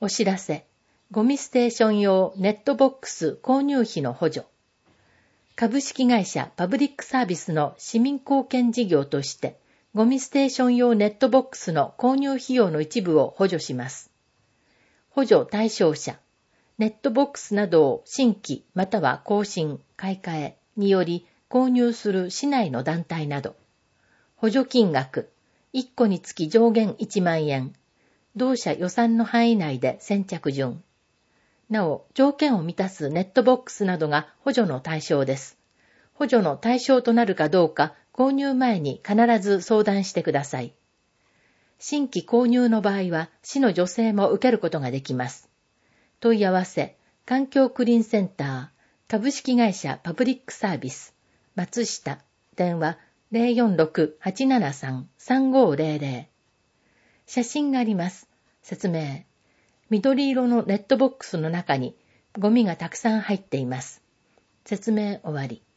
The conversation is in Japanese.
お知らせ。ゴミステーション用ネットボックス購入費の補助。株式会社パブリックサービスの市民貢献事業として、ゴミステーション用ネットボックスの購入費用の一部を補助します。補助対象者。ネットボックスなどを新規または更新、買い替えにより購入する市内の団体など。補助金額。1個につき上限1万円。同社予算の範囲内で先着順。なお、条件を満たすネットボックスなどが補助の対象です。補助の対象となるかどうか、購入前に必ず相談してください。新規購入の場合は、市の助成も受けることができます。問い合わせ、環境クリーンセンター、株式会社パブリックサービス、松下、電話 046-873-3500。写真があります。説明。緑色のネットボックスの中にゴミがたくさん入っています。説明終わり。